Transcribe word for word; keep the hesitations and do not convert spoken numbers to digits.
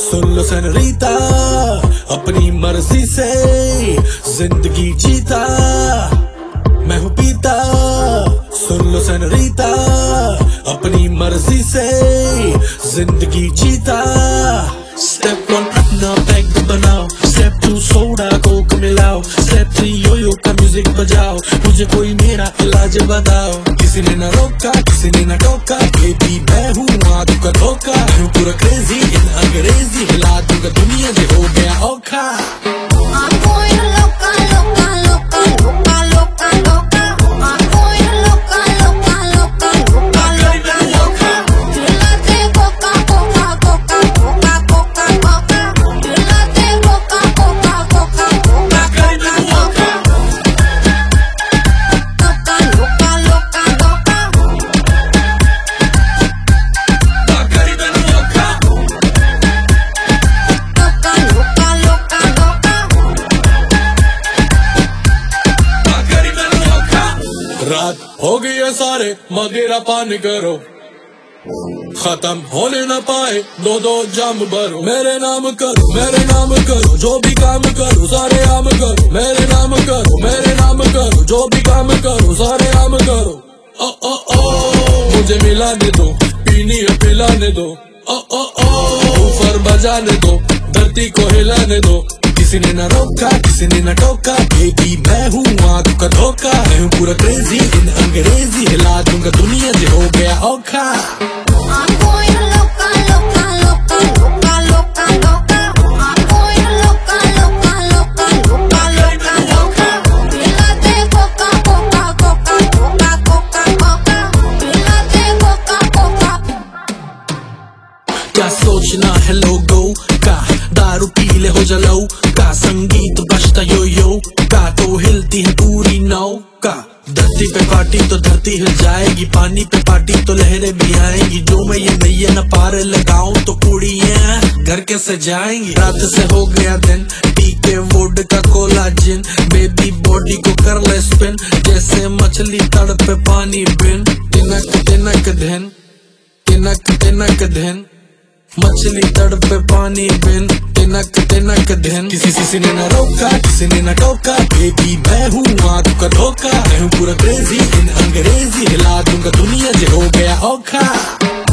सुन लो सेनोरीता, अपनी मर्जी से जिंदगी जीता मैं हूँ पीता। सुन लो सेनोरीता, अपनी मर्जी से जिंदगी जीता। स्टेप वन अपना पैक बनाओ, स्टेप टू सोडा कोक मिलाओ, स्टेप थ्री योयो का म्यूजिक बजाओ, मुझे कोई मेरा इलाज बताओ। किसी ने ना रोका, किसी ने ना टोका, बेबी मैं हूँ आदू का धोखा। हूँ पूरा क्रेजी इन अंग्रेजी, हिला दूंगा दुनिया जो हो गया औखा। रात हो गई है सारे मदिरा पानी करो, खत्म होने न पाए दो दो जाम भरो। मेरे नाम करो, मेरे नाम करो, जो भी काम करो सारे आम करो। मेरे नाम करो, मेरे नाम करो, जो भी काम करो सारे आम करो। ओ ओ ओ मुझे मिलाने दो, पीनी है पिलाने दो। ओ ओ ओ ऊपर बजाने दो, धरती को हिलाने दो। किसी ने ना रोका, किसी ने ना टोका, बेबी मैं हूँ आंखों का धोखा। मैं हूँ पूरा क्रेजी इन अंग्रेजी, हिला दूंगा दुनिया जो हो गया औखा। क्या सोचना है लोगों का, दारू पी ले हो जलो का, संगीत बजता यो यो का, तो हिलती है पूरी नौका। धरती पे पार्टी तो धरती हिल जाएगी, पानी पे पार्टी तो लहरें भी आएंगी। जो मैं ये नैया न पार लगाऊं तो कुड़ियां घर कैसे जाएंगी। रात से हो गया दिन, पी के वोड का कोला जिन, बेबी बॉडी को कर ले स्पिन, जैसे मछली तड़पे पानी बिन। तिनक तिनक दिन, तिनक तिनक दिन, मछली तड़पे पानी बिन, तिनक तिनक दिन। किसी किसी ने ना रोका, किसी ने ना टोका, बेबी मैं हूँ आंखों का धोखा। मैं हूँ पूरा क्रेजी इन अंग्रेजी, हिला दूंगा दुनिया जो हो गया औखा।